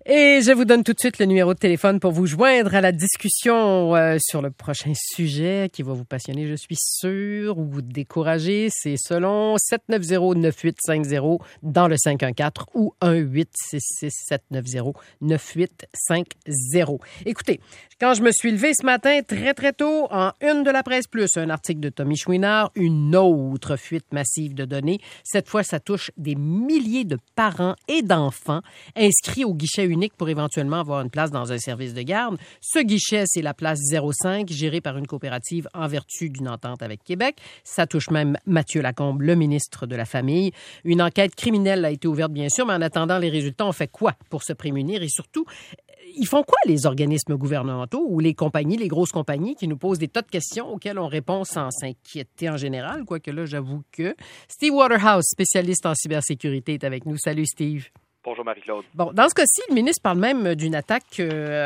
Et je vous donne tout de suite le numéro de téléphone pour vous joindre à la discussion sur le prochain sujet qui va vous passionner, je suis sûre, ou vous décourager. C'est selon 790-9850 dans le 514 ou 1-866-790-9850. Écoutez, quand je me suis levée ce matin très, très tôt, en une de la Presse Plus, un article de Tommy Chouinard, une autre fuite massive de données. Cette fois, ça touche des milliers de parents et d'enfants inscrits au guichet unique pour éventuellement avoir une place dans un service de garde. Ce guichet, c'est la place 05, gérée par une coopérative en vertu d'une entente avec Québec. Ça touche même Mathieu Lacombe, le ministre de la Famille. Une enquête criminelle a été ouverte, bien sûr, mais en attendant les résultats, on fait quoi pour se prémunir? Et surtout, ils font quoi, les organismes gouvernementaux ou les compagnies, les grosses compagnies qui nous posent des tas de questions auxquelles on répond sans s'inquiéter en général, quoique là, j'avoue que... Steve Waterhouse, spécialiste en cybersécurité, est avec nous. Salut, Steve. Bonjour Marie-Claude. Bon, dans ce cas-ci, le ministre parle même d'une attaque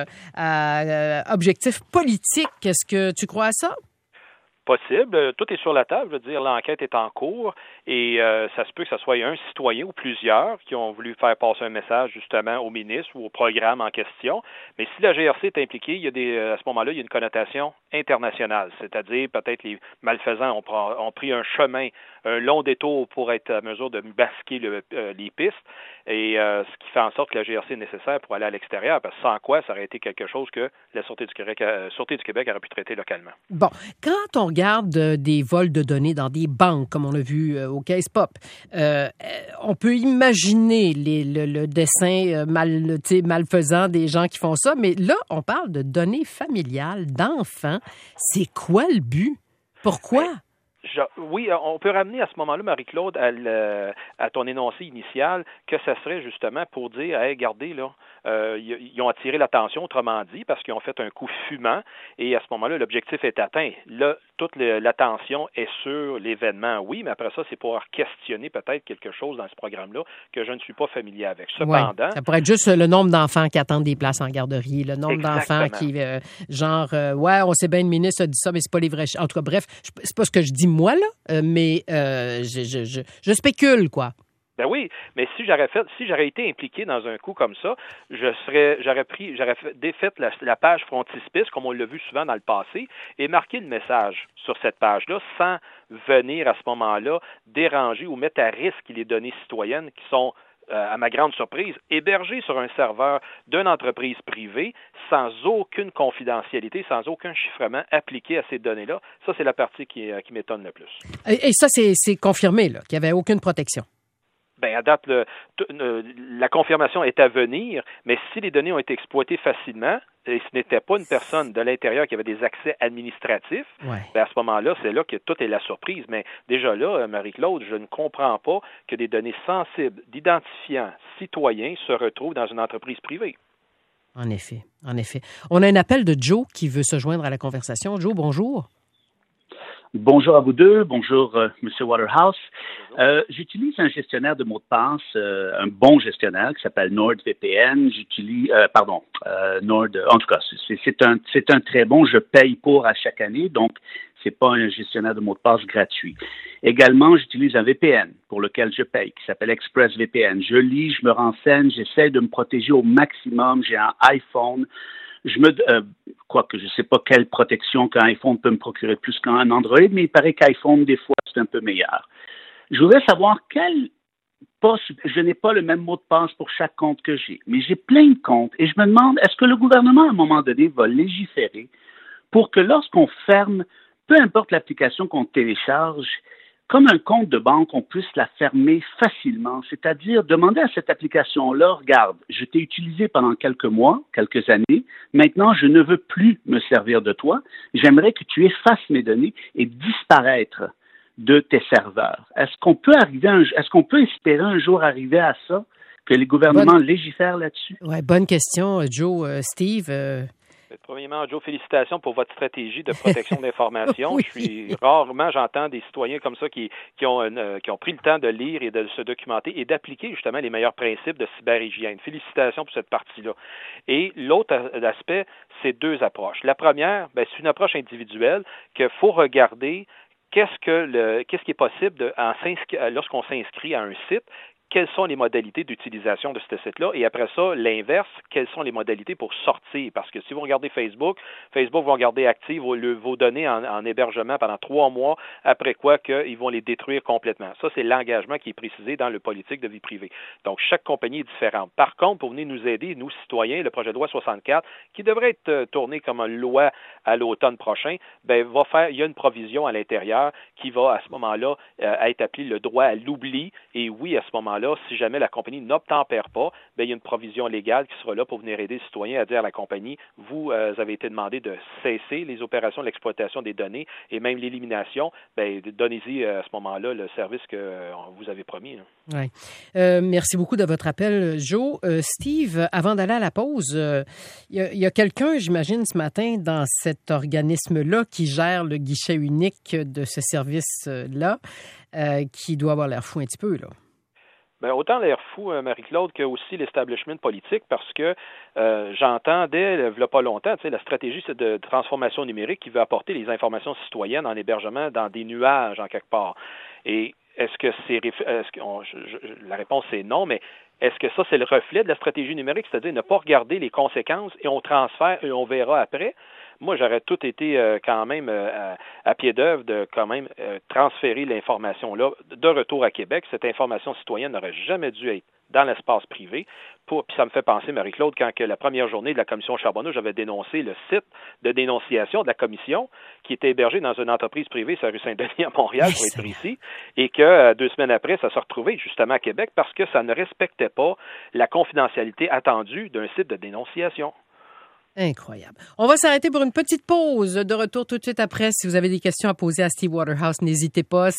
à objectif politique. Est-ce que tu crois à ça? Possible. Tout est sur la table. Je veux dire, l'enquête est en cours et ça se peut que ce soit un citoyen ou plusieurs qui ont voulu faire passer un message justement au ministre ou au programme en question. Mais si la GRC est impliquée, il y a à ce moment-là, il y a une connotation internationale. C'est-à-dire, peut-être les malfaisants ont pris un chemin, un long détour pour être à mesure de masquer les pistes. Et ce qui fait en sorte que la GRC est nécessaire pour aller à l'extérieur, parce que sans quoi, ça aurait été quelque chose que la Sûreté du Québec aurait pu traiter localement. Bon, quand on regarde des vols de données dans des banques, comme on l'a vu au Case Pop, on peut imaginer le dessin malfaisant des gens qui font ça, mais là, on parle de données familiales, d'enfants. C'est quoi le but? Pourquoi? Oui, on peut ramener à ce moment-là, Marie-Claude, à ton énoncé initial, que ça serait justement pour dire, hey, regardez, là, ils ont attiré l'attention, autrement dit, parce qu'ils ont fait un coup fumant, et à ce moment-là, l'objectif est atteint. Là, toute l'attention est sur l'événement, oui, mais après ça, c'est pour questionner peut-être quelque chose dans ce programme-là que je ne suis pas familier avec. Cependant... Ouais, ça pourrait être juste le nombre d'enfants qui attendent des places en garderie, le nombre d'enfants qui, on sait bien, le ministre a dit ça, mais c'est pas les vrais... En tout cas, bref, c'est pas ce que je dis moi, là, mais je spécule, quoi. Ben oui, mais si j'aurais été impliqué dans un coup comme ça, j'aurais défait la page frontispice, comme on l'a vu souvent dans le passé, et marqué le message sur cette page-là sans venir à ce moment-là déranger ou mettre à risque les données citoyennes qui sont, à ma grande surprise, hébergées sur un serveur d'une entreprise privée sans aucune confidentialité, sans aucun chiffrement appliqué à ces données-là. Ça, c'est la partie qui m'étonne le plus. Et ça, c'est confirmé, là, qu'il n'y avait aucune protection. Bien, à date, la confirmation est à venir, mais si les données ont été exploitées facilement, et ce n'était pas une personne de l'intérieur qui avait des accès administratifs, bien, à ce moment-là, c'est là que tout est la surprise. Mais déjà là, Marie-Claude, je ne comprends pas que des données sensibles d'identifiants citoyens se retrouvent dans une entreprise privée. En effet, en effet. On a un appel de Joe qui veut se joindre à la conversation. Joe, bonjour. Bonjour à vous deux, bonjour M. Waterhouse. J'utilise un gestionnaire de mots de passe, un bon gestionnaire qui s'appelle NordVPN. En tout cas, c'est un très bon. Je paye pour à chaque année, donc c'est pas un gestionnaire de mots de passe gratuit. Également, j'utilise un VPN pour lequel je paye, qui s'appelle ExpressVPN. Je lis, je me renseigne, j'essaie de me protéger au maximum. J'ai un iPhone. Quoique je ne sais pas quelle protection qu'un iPhone peut me procurer plus qu'un Android, mais il paraît qu'iPhone, des fois, c'est un peu meilleur. Je voudrais savoir je n'ai pas le même mot de passe pour chaque compte que j'ai, mais j'ai plein de comptes et je me demande, est-ce que le gouvernement, à un moment donné, va légiférer pour que lorsqu'on ferme, peu importe l'application qu'on télécharge, comme un compte de banque, on puisse la fermer facilement, c'est-à-dire demander à cette application-là, regarde, je t'ai utilisé pendant quelques mois, quelques années, maintenant je ne veux plus me servir de toi, j'aimerais que tu effaces mes données et disparaître de tes serveurs. Est-ce qu'on peut espérer un jour arriver à ça, que les gouvernements légifèrent là-dessus? Oui, bonne question, Joe. Steve? Premièrement, Joe, félicitations pour votre stratégie de protection de l'information. Oui. J'entends des citoyens comme ça qui ont pris le temps de lire et de se documenter et d'appliquer justement les meilleurs principes de cyberhygiène. Félicitations pour cette partie-là. Et l'autre aspect, c'est deux approches. La première, c'est une approche individuelle qu'il faut regarder qu'est-ce qui est possible lorsqu'on s'inscrit à un site. quelles sont les modalités d'utilisation de ce site-là, et après ça, l'inverse, quelles sont les modalités pour sortir. Parce que si vous regardez Facebook va garder actives vos données en hébergement pendant 3 mois, après quoi qu'ils vont les détruire complètement. Ça, c'est l'engagement qui est précisé dans le politique de vie privée. Donc, chaque compagnie est différente. Par contre, pour venir nous aider, nous, citoyens, le projet de loi 64, qui devrait être tourné comme une loi à l'automne prochain, il y a une provision à l'intérieur qui va, à ce moment-là, être appelée le droit à l'oubli. Et oui, à ce moment-là, si jamais la compagnie n'obtempère pas, il y a une provision légale qui sera là pour venir aider les citoyens à dire à la compagnie, vous avez été demandé de cesser les opérations de l'exploitation des données et même l'élimination, donnez-y à ce moment-là le service que vous avez promis. Ouais. Merci beaucoup de votre appel, Joe. Steve, avant d'aller à la pause, il y a quelqu'un, j'imagine, ce matin, dans cet organisme-là qui gère le guichet unique de ce service-là, qui doit avoir l'air fou un petit peu, là. Autant l'air fou, Marie-Claude, que aussi l'establishment politique, parce que j'entendais, il n'y a pas longtemps, la stratégie de transformation numérique qui veut apporter les informations citoyennes en hébergement dans des nuages, en quelque part. Et la réponse c'est non, mais est-ce que ça, c'est le reflet de la stratégie numérique, c'est-à-dire ne pas regarder les conséquences et on transfère et on verra après? Moi, j'aurais tout été quand même à pied d'œuvre de quand même transférer l'information-là de retour à Québec. Cette information citoyenne n'aurait jamais dû être dans l'espace privé. Puis ça me fait penser, Marie-Claude, quand que la première journée de la commission Charbonneau, j'avais dénoncé le site de dénonciation de la commission qui était hébergé dans une entreprise privée sur la rue Saint-Denis à Montréal, pour être précis, et que 2 semaines après, ça s'est retrouvé justement à Québec parce que ça ne respectait pas la confidentialité attendue d'un site de dénonciation. Incroyable. On va s'arrêter pour une petite pause. De retour tout de suite après. Si vous avez des questions à poser à Steve Waterhouse, n'hésitez pas.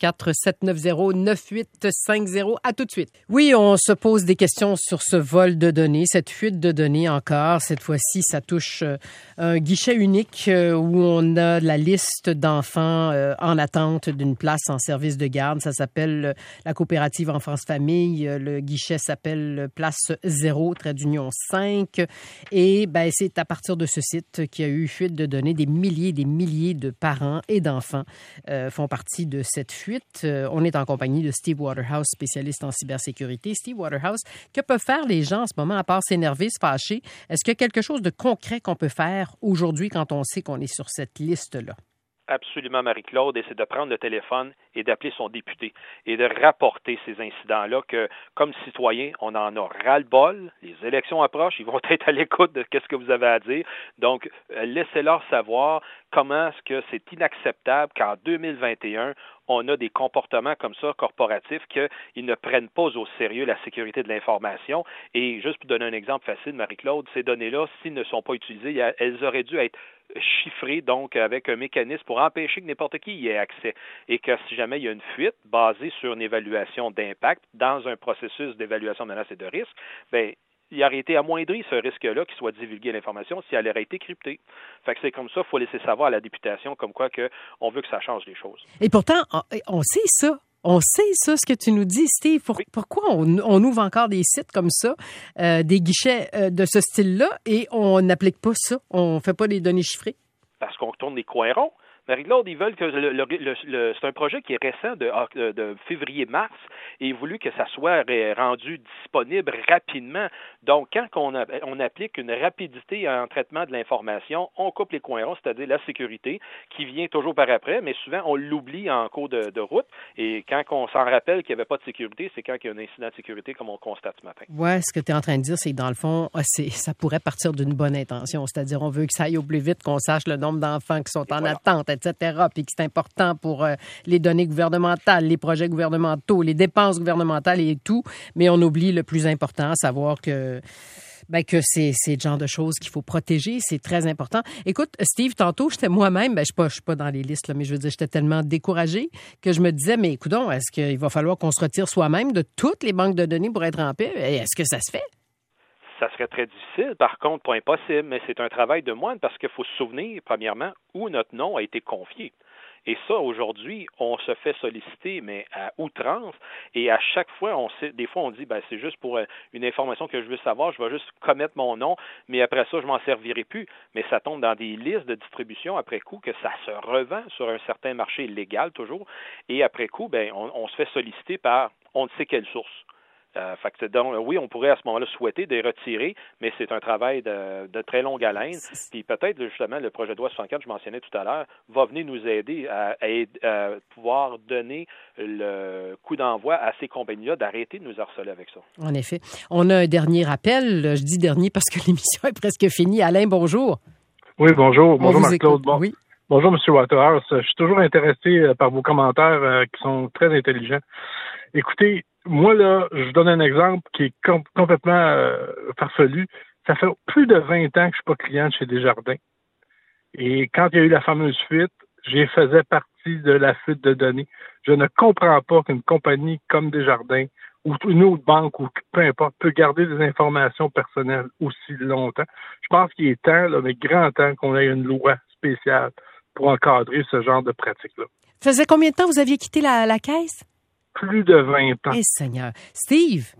514-790-9850. À tout de suite. Oui, on se pose des questions sur ce vol de données, cette fuite de données encore. Cette fois-ci, ça touche un guichet unique où on a la liste d'enfants en attente d'une place en service de garde. Ça s'appelle la coopérative Enfance Famille. Le guichet s'appelle Place 0, trait d'union 5. Et c'est à partir de ce site qu'il y a eu fuite de données. Des milliers de parents et d'enfants font partie de cette fuite. On est en compagnie de Steve Waterhouse, spécialiste en cybersécurité. Steve Waterhouse, que peuvent faire les gens en ce moment à part s'énerver, se fâcher? Est-ce qu'il y a quelque chose de concret qu'on peut faire aujourd'hui quand on sait qu'on est sur cette liste-là? Absolument, Marie-Claude, et c'est de prendre le téléphone et d'appeler son député et de rapporter ces incidents-là que, comme citoyens, on en a ras-le-bol. Les élections approchent, ils vont être à l'écoute de ce que vous avez à dire. Donc, laissez-leur savoir comment est-ce que c'est inacceptable qu'en 2021, on a des comportements comme ça, corporatifs, qu'ils ne prennent pas au sérieux la sécurité de l'information. Et juste pour donner un exemple facile, Marie-Claude, ces données-là, s'ils ne sont pas utilisées, elles auraient dû être chiffrées, donc avec un mécanisme pour empêcher que n'importe qui y ait accès. Et que si jamais il y a une fuite basée sur une évaluation d'impact dans un processus d'évaluation de menaces et de risques, il aurait été amoindri ce risque-là qu'il soit divulgué l'information si elle aurait été cryptée. Fait que c'est comme ça, il faut laisser savoir à la députation comme quoi que on veut que ça change les choses. Et pourtant, on sait ça. On sait ça, ce que tu nous dis, Steve. Pourquoi on ouvre encore des sites comme ça, des guichets de ce style-là, et on n'applique pas ça? On ne fait pas les données chiffrées? Parce qu'on tourne des coins ronds. Marie-Claude, ils veulent que c'est un projet qui est récent de février-mars et ils voulu que ça soit rendu disponible rapidement. Donc, quand on applique une rapidité en traitement de l'information, on coupe les coins ronds, c'est-à-dire la sécurité qui vient toujours par après, mais souvent on l'oublie en cours de route. Et quand on s'en rappelle qu'il n'y avait pas de sécurité, c'est quand il y a un incident de sécurité comme on constate ce matin. Oui, ce que tu es en train de dire, c'est que dans le fond, ça pourrait partir d'une bonne intention. C'est-à-dire, on veut que ça aille au plus vite, qu'on sache le nombre d'enfants qui sont en attente, etc., puis que c'est important pour les données gouvernementales, les projets gouvernementaux, les dépenses gouvernementales et tout, mais on oublie le plus important, à savoir que c'est le genre de choses qu'il faut protéger, c'est très important. Écoute, Steve, tantôt, j'étais moi-même, je suis pas dans les listes, là, mais je veux dire, j'étais tellement découragée que je me disais, mais coudonc, est-ce qu'il va falloir qu'on se retire soi-même de toutes les banques de données pour être en paix? Est-ce que ça se fait? Ça serait très difficile, par contre, pas impossible, mais c'est un travail de moine parce qu'il faut se souvenir, premièrement, où notre nom a été confié. Et ça, aujourd'hui, on se fait solliciter, mais à outrance. Et à chaque fois, des fois, on dit, c'est juste pour une information que je veux savoir, je vais juste commettre mon nom, mais après ça, je m'en servirai plus. Mais ça tombe dans des listes de distribution après coup que ça se revend sur un certain marché légal toujours. Et après coup, on se fait solliciter par on ne sait quelle source. Donc, oui, on pourrait à ce moment-là souhaiter de les retirer, mais c'est un travail de très longue haleine. Puis peut-être, justement, le projet de loi 64, je mentionnais tout à l'heure, va venir nous aider à pouvoir donner le coup d'envoi à ces compagnies-là d'arrêter de nous harceler avec ça. En effet. On a un dernier appel. Je dis dernier parce que l'émission est presque finie. Alain, bonjour. Oui, bonjour. Bonjour, Marc-Claude. Bon. Oui. Bonjour, M. Waterhouse. Je suis toujours intéressé par vos commentaires qui sont très intelligents. Écoutez, moi, là, je vous donne un exemple qui est complètement farfelu. Ça fait plus de 20 ans que je suis pas client de chez Desjardins. Et quand il y a eu la fameuse fuite, j'y faisais partie de la fuite de données. Je ne comprends pas qu'une compagnie comme Desjardins ou une autre banque ou peu importe peut garder des informations personnelles aussi longtemps. Je pense qu'il est temps, là, mais grand temps, qu'on ait une loi spéciale pour encadrer ce genre de pratique-là. Ça faisait combien de temps vous aviez quitté la caisse? Plus de 20 ans. Eh Seigneur. Steve?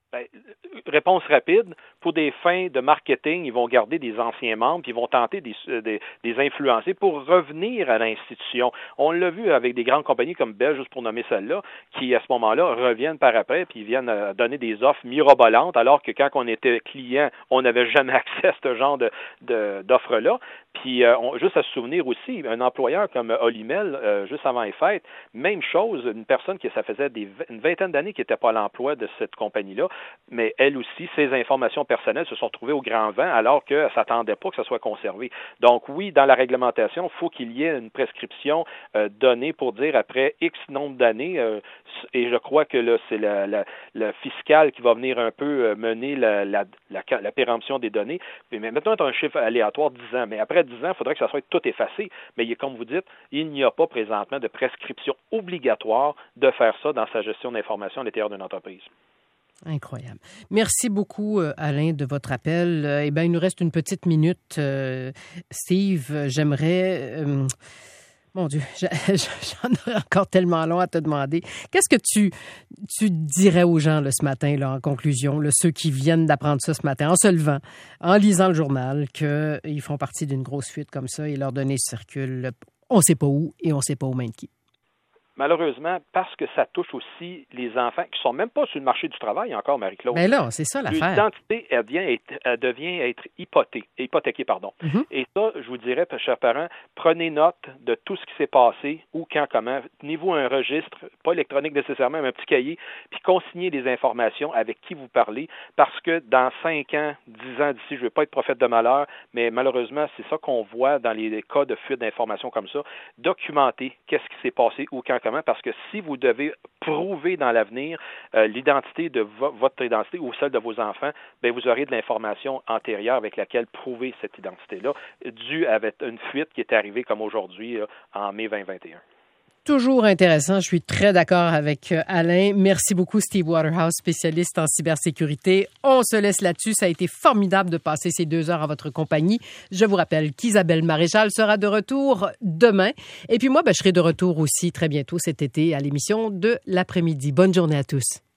Réponse rapide. Pour des fins de marketing, ils vont garder des anciens membres, puis ils vont tenter des influencer pour revenir à l'institution. On l'a vu avec des grandes compagnies comme Bell, juste pour nommer celle-là, qui à ce moment-là reviennent par après, puis ils viennent donner des offres mirobolantes, alors que quand on était client, on n'avait jamais accès à ce genre d'offres-là. Puis juste à se souvenir aussi, un employeur comme Olimel, juste avant les fêtes, même chose, une personne ça faisait une vingtaine d'années qui n'était pas à l'emploi de cette compagnie-là, mais elle aussi, ses informations personnelles se sont retrouvées au grand vent alors qu'elle ne s'attendait pas que ça soit conservé. Donc oui, dans la réglementation, il faut qu'il y ait une prescription donnée pour dire après X nombre d'années, et je crois que là, c'est le fiscal qui va venir un peu mener la péremption des données. Mais maintenant, on a un chiffre aléatoire 10 ans, mais après 10 ans, il faudrait que ça soit tout effacé. Mais comme vous dites, il n'y a pas présentement de prescription obligatoire de faire ça dans sa gestion d'information à l'intérieur d'une entreprise. Incroyable. Merci beaucoup, Alain, de votre appel. Il nous reste une petite minute. Steve, j'aimerais... Mon Dieu, j'en aurais encore tellement long à te demander. Qu'est-ce que tu dirais aux gens là, ce matin, là, en conclusion, là, ceux qui viennent d'apprendre ça ce matin, en se levant, en lisant le journal, qu'ils font partie d'une grosse fuite comme ça et leurs données circulent, on ne sait pas où et on ne sait pas aux mains de qui? Malheureusement, parce que ça touche aussi les enfants qui ne sont même pas sur le marché du travail encore, Marie-Claude. Mais là, c'est ça l'affaire. L'identité, elle devient être hypothéquée. Mm-hmm. Et ça, je vous dirais, chers parents, prenez note de tout ce qui s'est passé, où, quand, comment. Tenez-vous un registre, pas électronique nécessairement, mais un petit cahier, puis consignez des informations avec qui vous parlez, parce que dans 5 ans, 10 ans d'ici, je ne veux pas être prophète de malheur, mais malheureusement, c'est ça qu'on voit dans les cas de fuite d'informations comme ça. Documentez qu'est-ce qui s'est passé, où, quand, parce que si vous devez prouver dans l'avenir l'identité de votre identité ou celle de vos enfants, bien, vous aurez de l'information antérieure avec laquelle prouver cette identité-là, due à une fuite qui est arrivée comme aujourd'hui, en mai 2021. Toujours intéressant. Je suis très d'accord avec Alain. Merci beaucoup, Steve Waterhouse, spécialiste en cybersécurité. On se laisse là-dessus. Ça a été formidable de passer ces 2 heures en votre compagnie. Je vous rappelle qu'Isabelle Maréchal sera de retour demain. Et puis moi, je serai de retour aussi très bientôt cet été à l'émission de l'après-midi. Bonne journée à tous.